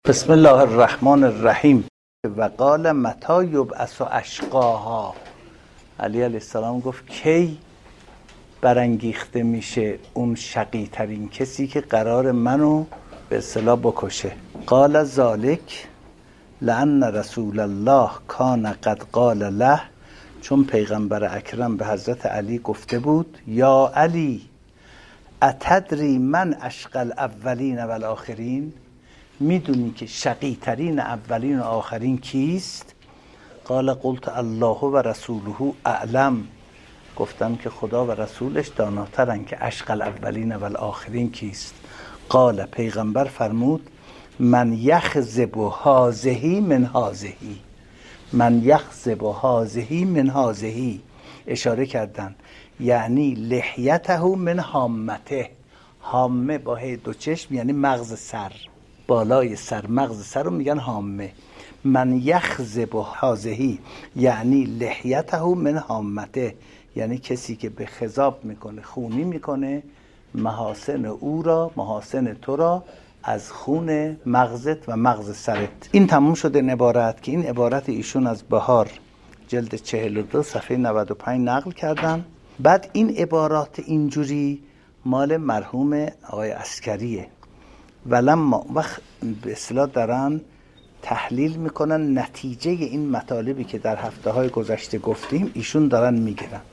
بسم الله الرحمن الرحیم. و قال متی یبعث اشقاها. علی علیه السلام گفت کی برانگیخته میشه اون شقی ترین کسی که قرار منو به اصطلاح بکشه. قال ذالک لأن رسول الله کان قد قال له، چون پیغمبر اکرم به حضرت علی گفته بود یا علی اتدری من اشقی الاولین و الاخرین، میدونی که شقی ترین اولین و آخرین کیست؟ قال قلت الله و رسوله اعلم، گفتم که خدا و رسولش داناترن که اشقی الاولین و الاخرین کیست. قال پیغمبر فرمود من یخذب هذه من هذه، من یخذب هذه من هذه، اشاره کردن یعنی لحیته من هامته، هامه با دو چشم یعنی مغز سر، بالای سر، مغز سر رو میگن هامه. من یخذب هذه یعنی لحیته من هامته، یعنی کسی که به خضاب میکنه، خونی میکنه محاسن او را، محاسن تو را از خون مغزت و مغز سرت. این تموم شده این عبارت که این عبارت ایشون از بهار جلد 42 صفحه 95 نقل کردن. بعد این عبارات اینجوری مال مرحوم آقای عسکریه. ولما وقت به اصطلاح دارن تحلیل میکنن نتیجه این مطالبی که در هفته‌های گذشته گفتیم، ایشون دارن میگیرن.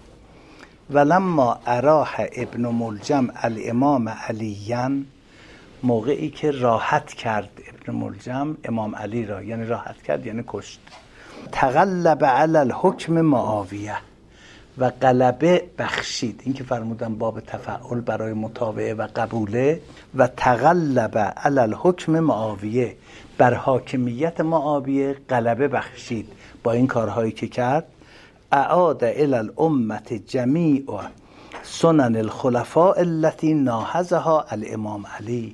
ولما اراح ابن ملجم الامام علیاً، موقعی که راحت کرد ابن ملجم امام علی را، یعنی راحت کرد یعنی کشت. تغلب علی الحکم معاویه، و غلبه بخشید، این که فرمودن باب تفعل برای متابعه و قبوله. و تغلب علی الحکم معاویه، بر حاکمیت معاویه غلبه بخشید با این کارهایی که کرد. اعاد الی الامه جمیع سنن الخلفاء التي ناهضها الامام علی،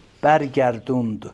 برگردوند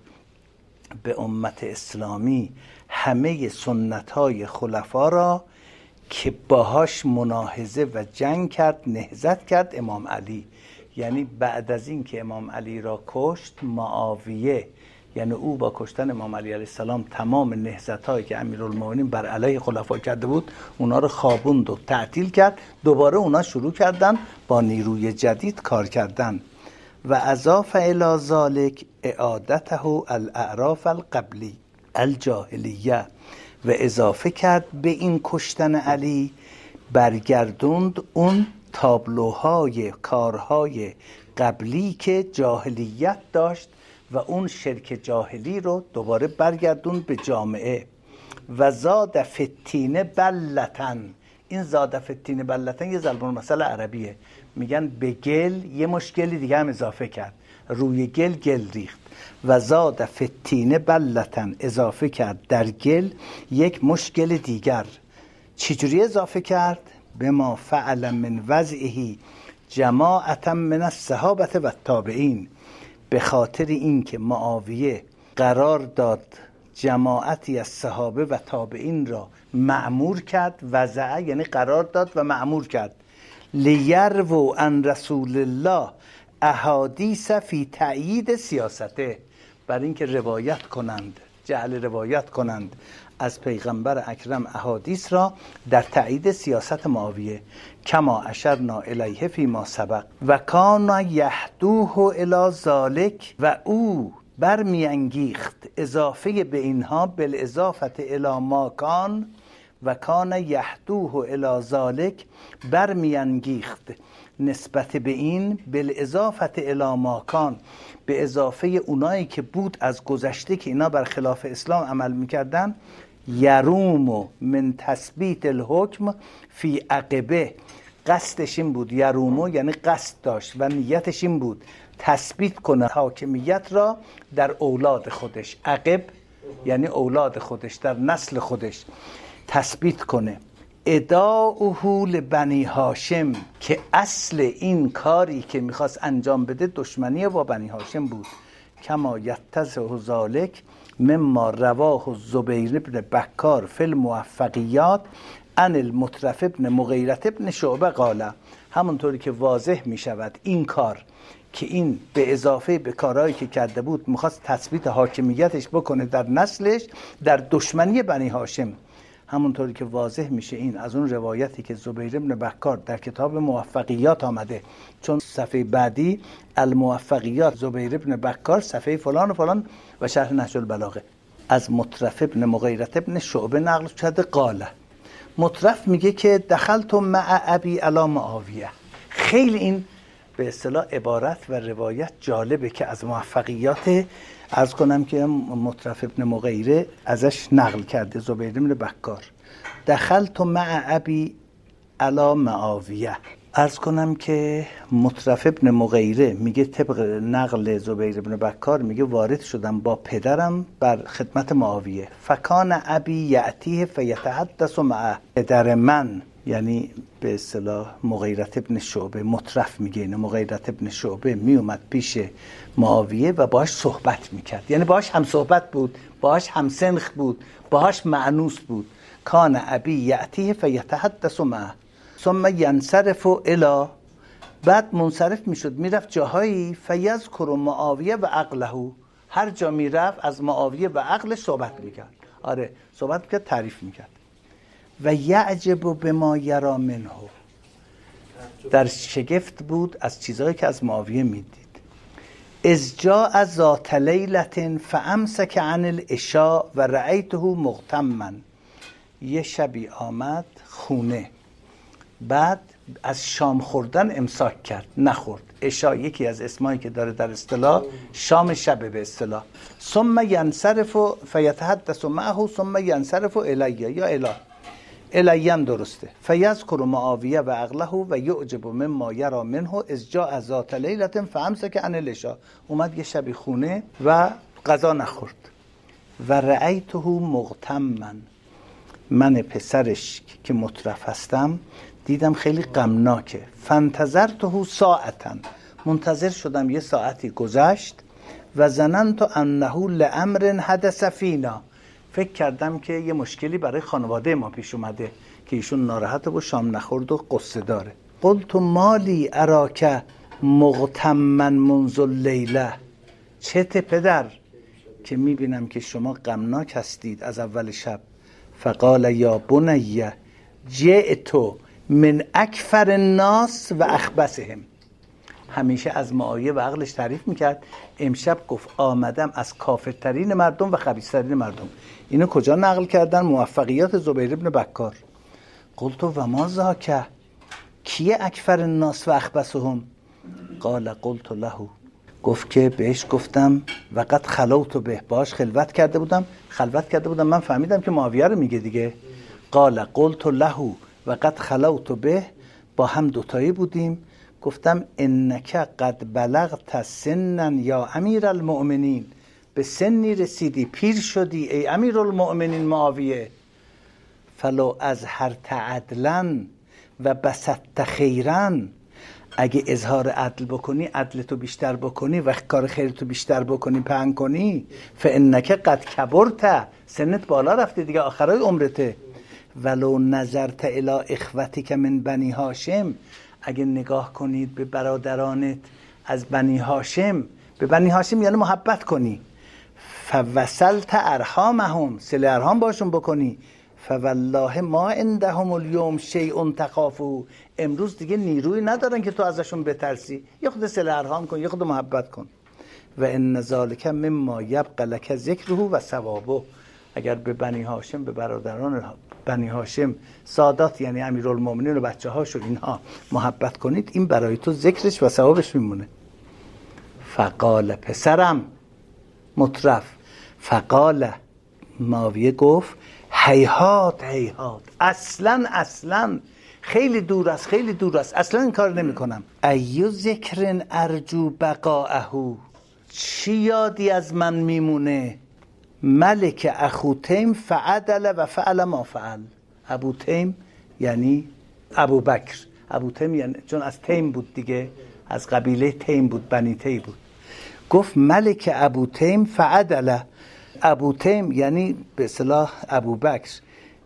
به امت اسلامی همه سنت‌های خلفا را که باهاش مناهضه و جنگ کرد، نهضت کرد امام علی. یعنی بعد از این که امام علی را کشت معاویه، یعنی او با کشتن امام علی علیه السلام تمام نهضت‌هایی که امیرالمومنین بر علیه خلفا کرده بود اونا رو خوابوند و تعطیل کرد. دوباره اونا شروع کردن با نیروی جدید کار کردن. و اضاف الی ذلک اعادته الاعراف القبلی الجاهلیه، و اضافه کرد به این کشتن علی برگردوند اون تابلوهای کارهای قبلی که جاهلیت داشت و اون شرک جاهلی رو دوباره برگردوند به جامعه. و زاد فتین بلتن، این زاد فتین بلتن یه ضرب المثل عربیه، میگن به گل یه مشکلی دیگه هم اضافه کرد، روی گل ریخت. و زاد فتین بلتن، اضافه کرد در گل یک مشکل دیگر. چجوری اضافه کرد؟ به ما فعل من وضعه جماعتا من الصحابه و التابعین، به خاطر اینکه معاویه قرار داد جماعتی از صحابه و تابعین را مأمور کرد، وضعه یعنی قرار داد و مأمور کرد. لیرو عن رسول الله احادیث فی تأیید سیاسته، برای اینکه روایت کنند، جعل روایت کنند از پیغمبر اکرم احادیث را در تأیید سیاست معاویه. کما اشرنا الیه فی ما سبق. و کان یحدوه الی ذالک، و او برمیانگیخت اضافه به اینها بالاضافه الی ما کان. و کان یحدوه الی ذالک، برمیانگیخت نسبت به این بالاضافه الی ما کان، به اضافه اونایی که بود از گذشته که اینا بر خلاف اسلام عمل میکردن. یروم من تثبیت الحکم فی عقبه، قصدش این بود، یرومو یعنی قصد داشت و نیتش این بود تثبیت کنه حاکمیت را در اولاد خودش، عقب یعنی اولاد خودش، در نسل خودش تثبیت کنه. اداؤه لبنی هاشم، که اصل این کاری که میخواست انجام بده دشمنی با بنی هاشم بود. کما یتضح ذلک مما رواه الزبیر بن بکار فی الموفقیات ان المطرف ابن مغیرة ابن شعبه قال، همونطوری که واضح می شود این کار که این به اضافه به کارهایی که کرده بود میخواست تثبیت حاکمیتش بکنه در نسلش، در دشمنی بنی هاشم. همونطوری که واضح میشه این از اون روایتی که زبیر بن بکار در کتاب موفقیات آمده، چون صفحه بعدی الموفقیات زبیر بن بکار صفحه فلان و فلان و شرح نهج البلاغه، از مطرف ابن مغیرة ابن شعبه نقل شده قاله. مطرف میگه که دخلت مع ابی علی معاویه. خیلی این به اصطلاح عبارت و روایت جالبه که از موفقیات عرض کنم که مطرف ابن مغیره ازش نقل کرده زبیر بن بکار. دخلت مع ابی علی معاویه. عرض کنم که مطرف ابن مغیره میگه طبق نقل زبیر بن بکار میگه وارد شدم با پدرم بر خدمت معاویه. فکان ابی یأتیه فیتحدث معه. پدر من یعنی به اصطلاح مغیرة ابن شعبه، مطرف میگه اینه، مغیرة ابن شعبه میومد پیش معاویه و باهاش صحبت میکرد، یعنی باهاش هم صحبت بود، باهاش هم سنخ بود، باهاش معنوس بود. کان ابی یأتیه فیتحدث معه ثم ینصرف الی، بعد منصرف میشد میرفت جاهایی، فیذکر معاویه و عقله، هر جا میرفت از معاویه و عقل صحبت میکرد. آره صحبت میکرد، تعریف میکرد. و یعجب بما یرا منه، در شگفت بود از چیزهایی که از معاویه میدید. اذ جاء ذات لیلة فامسک عن العشاء و رأیته مغتما. یه شبی آمد خونه، بعد از شام خوردن امساک کرد، نخورد. عشاء یکی از اسمایی که داره در اصطلاح شام شب به اصطلاح. ثم ینصرف فیتحدث معه ثم ینصرف الیه یا الیم درسته. فیذکر معاویه و عقله و یعجب مما یرا منه اذ جاء ذات لیلة فامسک عن العشاء. اومد یه شبی خونه و غذا نخورد. و رأیته مغتما، من پسرش که مطرف هستم دیدم خیلی غمناکه. فانتظرته ساعتا، منتظر شدم یه ساعتی گذشت. و ظننت انه لامر حدث فینا، فکر کردم که یه مشکلی برای خانواده ما پیش اومده که ایشون ناراحته و شام نخورد و قصه داره. قلت مالی اراک مغتما منذ اللیله، چته پدر که میبینم که شما غمناک هستید از اول شب. فقال یا بنی جئت من اکفر الناس و اخبثهم. همیشه از معاویه و عقلش تعریف میکرد، امشب گفت آمدم از کافرترین مردم و خبیثترین مردم. اینو کجا نقل کردن؟ موفقیات زبیر بن بکار. قلت و ما ذاک، کیه اکفر الناس و اخبثهم؟ قال قلت له، گفت که بهش گفتم وقت خلوت به، باش خلوت کرده بودم من فهمیدم که معاویه رو میگه دیگه. قال قلت له وقت خلوت به، با هم دوتایی بودیم، گفتم انک قد بلغت سنا یا امیر المؤمنین، به سنی رسیدی، پیر شدی ای امیر المؤمنین معاویه. فلو اظهرت عدلا و بسطت خیرا، اگه اظهار عدل بکنی، عدلتو بیشتر بکنی و کار خیرتو بیشتر بکنی، پهن کنی، فانک قد کبرت، سنت بالا رفته دیگه، آخرای عمرته. ولو نظرت الی اخوتک من بنی هاشم، اگه نگاه کنید به برادرانت از بنی هاشم، به بنی هاشم یعنی محبت کنی، فوصلت ارحامهم، صله ارحام باشون بکنی، فوالله ما عندهم اليوم شیء تخافه، امروز دیگه نیروی ندارن که تو ازشون بترسی، یه خود صله ارحام کن، یه خود محبت کن. و ان ذلک مما یبقى لك ذکره و ثوابه، اگر به بنی هاشم، به برادران بنی هاشم، سادات یعنی امیرالمومنین و بچه هاش و اینها محبت کنید، این برای تو ذکرش و ثوابش میمونه. فقال، پسرم مطرف، فقال معاویه گفت هیهات هیهات، اصلا خیلی دور است، اصلا این کار نمی کنم. ایو ذکر ارجو بقاءه، چی یادی از من میمونه؟ ملک اخو تیم فعدل و فعل ما فعل. ابو تیم یعنی ابو بکر، ابو تیم یعنی چون از تیم بود دیگه، از قبیله تیم بود، بنی تیم بود. گفت ملک ابو تیم فعدل، ابو تیم یعنی به اصطلاح ابو بکر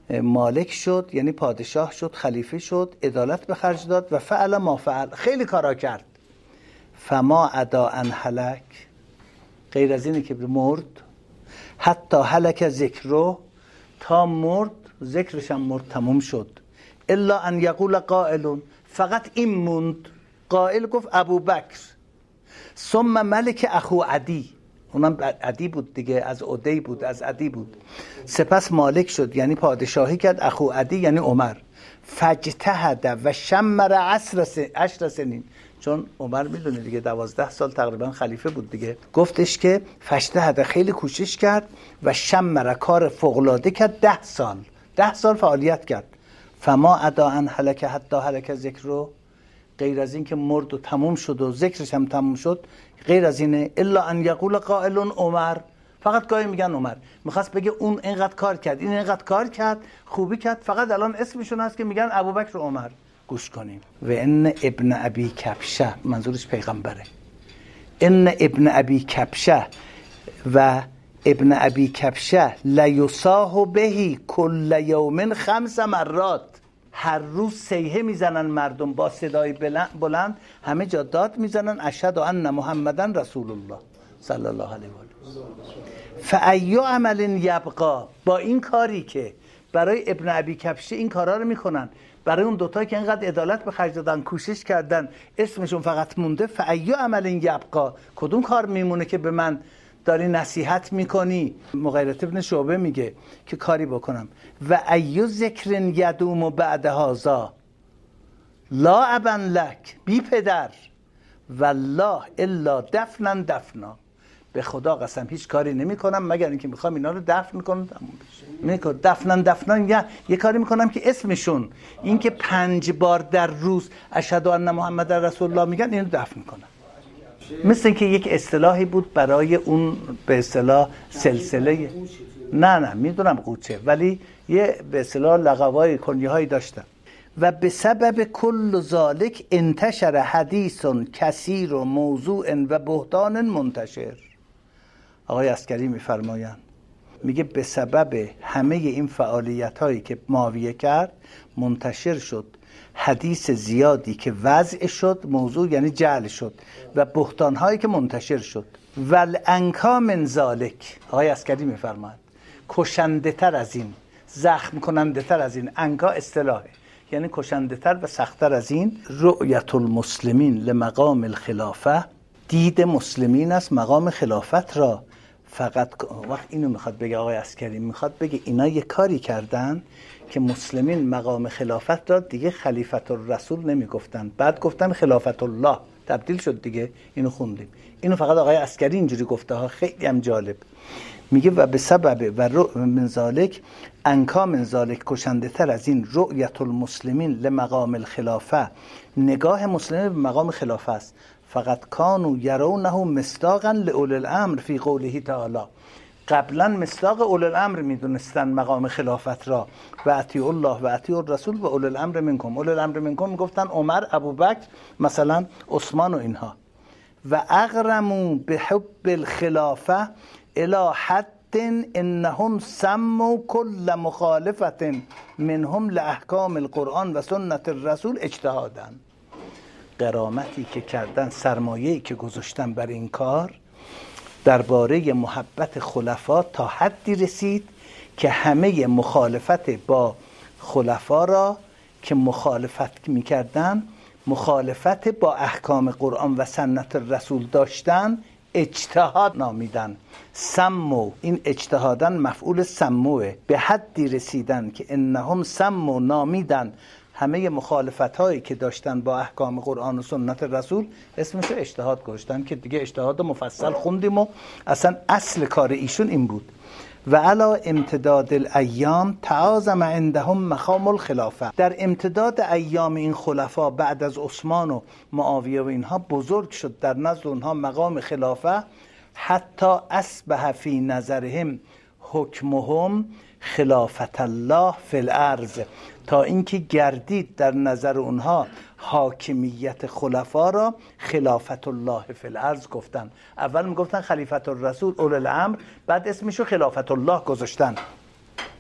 مالک شد، یعنی پادشاه شد، خلیفه شد، عدالت به خرج داد و فعل ما فعل، خیلی کارا کرد. فما عدا ان هلک، غیر از اینه که مرد، حتی هلک ذکرو، تا مرد ذکرش هم مرد، تموم شد. الا ان یقول قائل، فقط این موند. قائل گفت ابوبکر، ثم ملک اخو عدی، اونم عدی بود دیگه، از عدی بود، از عدی بود. سپس مالک شد، یعنی پادشاهی کرد، اخو عدی یعنی عمر. فاجتهد و شمر 10 سنین، چون عمر میدونه دیگه 12 سال تقریبا خلیفه بود دیگه. گفتش که فاجتهد، خیلی کوشش کرد، و شمر، کار فوق‌العاده کرد، 10 سال فعالیت کرد. فما عدا ان هلک حتی هلک ذکرو، غیر از این که مرد و تموم شد و ذکرش هم تموم شد، غیر از اینه. الا ان یقول قائل عمر، فقط گاهی میگن عمر. میخواست بگه اون اینقدر کار کرد، این اینقدر کار کرد، خوبی کرد، فقط الان اسمشون هست که میگن ابوبکر و عمر. گوش کنیم. و ان ابن ابی کبشه، منظورش پیغمبره. ان ابن ابی کبشه و ابن ابی کبشه لیصاح بهی کل یوم 5 مرات، هر روز سیحه میزنن مردم با صدای بلند، همه جا داد میزنن اشهد ان محمدن رسول الله صلی الله علیه و آله. فای عمل یبقا، با این کاری که برای ابن ابی کبشه این کارا رو میکنن، برای اون دوتا که اینقدر عدالت به خرج دادن، کوشش کردن، اسمشون فقط مونده. فای عمل یبقا، کدوم کار میمونه که به من داری نصیحت میکنی؟ مغیرة ابن شعبه میگه که کاری بکنم. و ایو ذکر یدوم بعد هذا لا ابا لک، بی پدر، والله الا دفنا، به خدا قسم هیچ کاری نمی کنم مگر اینکه میخوام اینا رو دفن کنم. دفنا یه کاری میکنم که اسمشون این که 5 بار در روز اشهد ان محمد رسول الله میگن، اینو دفن کنم. مثل اینکه یک اصطلاحی بود برای اون، به اصطلاح سلسله، نه میدونم قوچه، ولی یه به اصطلاح لقبای کنیه‌هایی داشتن. و به سبب کل ذالک انتشر حدیث کثیر و موضوع و بهتان منتشر. آقای عسکری میفرمایند، میگه به سبب همه این فعالیت هایی که معاویه کرد منتشر شد حدیث زیادی که وضع شد، موضوع یعنی جعل شد، و بهتان هایی که منتشر شد. والانکا من ذالک، آقای عسکری میفرماید کشنده تر از این، زخم کننده تر از این، انکا اصطلاحه یعنی کشنده تر و سخت‌تر از این، رؤیت المسلمین لمقام الخلافه، دید مسلمین است مقام خلافت را. فقط وقت اینو میخواد بگه آقای عسکری، میخواد بگه اینا یه کاری کردن که مسلمین مقام خلافت را دیگه خلیفت الرسول نمیگفتن، بعد گفتن خلافت الله، تبدیل شد دیگه. اینو خوندیم، اینو فقط آقای عسکری اینجوری گفته ها، خیلی هم جالب. میگه و به سبب و من ذالک، انکا من ذالک، کشنده تر از این، رؤیت المسلمین لمقام الخلافه، نگاه مسلمین به مقام خلافه است. فقط کانوا یرونه مصداقا لاولی الامر فی قوله تعالی، قبلا مصداق اولی الامر میدونستن مقام خلافت را. و اطیعوا الله و اطیعوا الرسول و اولی الامر منکم، اولی الامر منکم میگفتن عمر، ابوبکر، مثلا عثمان و اینها. و اغرموا بحب الخلافه الی حد انهم سموا کل مخالفه منهم لاحکام القرآن و سنت الرسول اجتهادا. غرامتی که کردن، سرمایه‌ای که گذاشتن بر این کار درباره محبت خلفا، تا حدی رسید که همه مخالفت با خلفا را که مخالفت میکردن، مخالفت با احکام قرآن و سنت رسول داشتن، اجتهاد نامیدن. سمو، این اجتهادن مفعول سموه، به حدی رسیدن که انهم سمو، نامیدن همه مخالفت هایی که داشتن با احکام قرآن و سنت رسول، اسمش اجتهاد گذاشتن، که دیگه اجتهاد مفصل خوندیم و اصلا اصل کار ایشون این بود. و علی امتداد الایام تعاظم عندهم مقام الخلافه، در امتداد ایام این خلفا بعد از عثمان و معاویه و اینها بزرگ شد در نزد اونها مقام خلافه، حتی اصبح فی نظرهم حکمهم خلافت الله فی الارض، تا اینکه گردید در نظر اونها حاکمیت خلفا را خلافت الله فی الارض گفتن. اول میگفتن خلیفت الرسول اولی الامر، بعد اسمشو خلافت الله گذاشتن.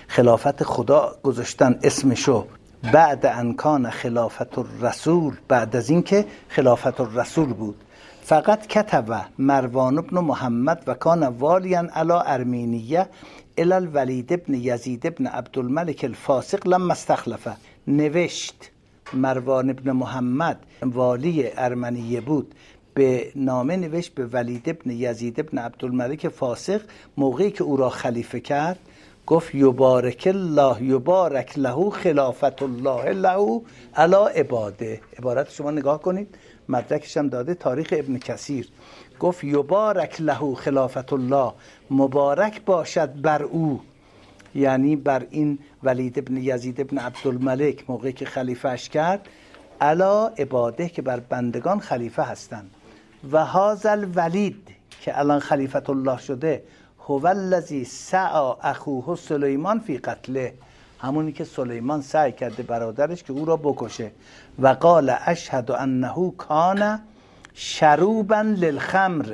خلافت خدا گذاشتن اسمشو بعد انکان خلافت الرسول، بعد از اینکه خلافت الرسول بود. فقط کتب مروان ابن محمد و کان والیا علی ارمینیه الی الولید ابن یزید ابن عبدالملک الفاسق لما استخلفه. نوشت مروان ابن محمد والی ارمنیه بود، به نامه نوشت به ولید ابن یزید ابن عبدالملک فاسق موقعی که او را خلیفه کرد، گفت یبارک الله یبارک له خلافت الله له علی عباده. عبارت شما نگاه کنید، مدرکش هم داده تاریخ ابن کثیر. گفت یبارک له خلافت الله، مبارک باشد بر او، یعنی بر این ولید ابن یزید ابن عبدالملک موقعی که خلیفه اش کرد، علی عباده که بر بندگان خلیفه هستند. و هذا الولید که الان خلیفت الله شده، هو الذی سعی اخوه سلیمان فی قتله، همونی که سلیمان سعی کرده برادرش که او را بکشه. و قال اشهد انه کان شروبا للخمر،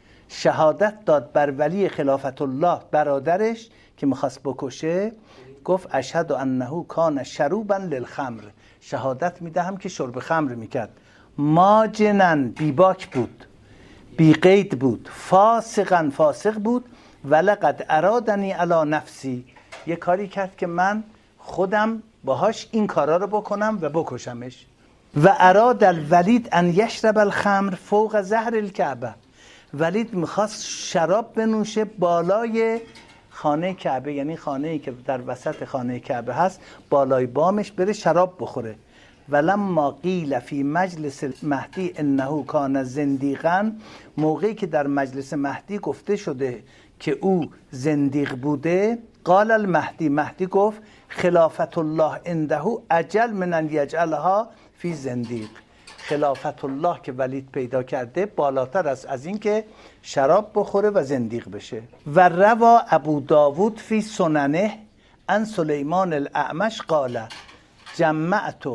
شهادت داد بر ولی خلافت الله برادرش که میخواست بکشه، گفت اشهد انه کان شروبا للخمر، شهادت میدهم که شرب خمر میکرد. ماجنن، بیباک بود، بی قید بود، فاسقا، فاسق بود. ولقد ارادنی علی نفسی، یه کاری کرد که من خودم باهاش این کارا رو بکنم و بکشمش. و اراد الولید ان یشرب الخمر فوق ظهر الکعبه، ولید میخواست شراب بنوشه بالای خانه کعبه، یعنی خانه‌ای که در وسط خانه کعبه هست بالای بامش بره شراب بخوره. ولما قیل فی مجلس مهدی انه کان زندیقا، موقعی که در مجلس مهدی گفته شده که او زندیق بوده، قال المهدی، مهدی گفت خلافت الله عنده اجل من ان یجعلها فی زندیق، خلافت الله که ولید پیدا کرده بالاتر است از این که شراب بخوره و زندیق بشه. و روا ابو داود فی سننه ان سلیمان الاعمش قال جمعت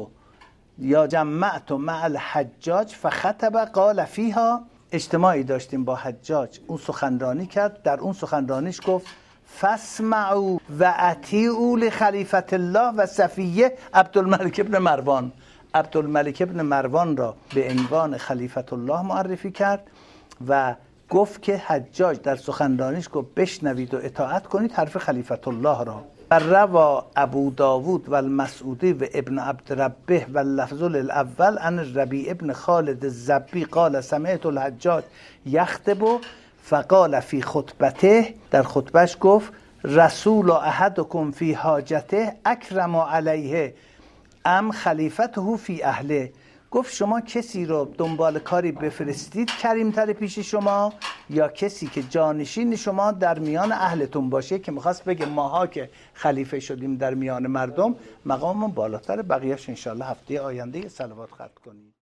مع الحجاج فخطب قال فیها، اجتماعی داشتیم با حجاج، اون سخنرانی کرد، در اون سخنرانیش گفت فاسمعوا و اطیعوا لخلیفت الله و صفیه عبدالملک ابن مروان. عبدالملک ابن مروان را به عنوان خلیفت الله معرفی کرد و گفت که حجاج در سخنرانیش گفت بشنوید و اطاعت کنید حرف خلیفت الله را. و روا ابو داود و المسعودی و ابن عبد ربه و اللفظ الاول عن ربیع ابن خالد الزبی قال سمعت الحجاج یخطب فقال فی خطبته، در خطبهش گفت رسول احدکم فی حاجته اکرم علیه ام خلیفته فی اهله، گفت شما کسی رو دنبال کاری بفرستید کریمتر پیش شما یا کسی که جانشین شما در میان اهلتون باشه، که میخواست بگه ماها که خلیفه شدیم در میان مردم مقاممون بالاتر بقیهش. انشالله هفته آینده صلوات ختم کنیم.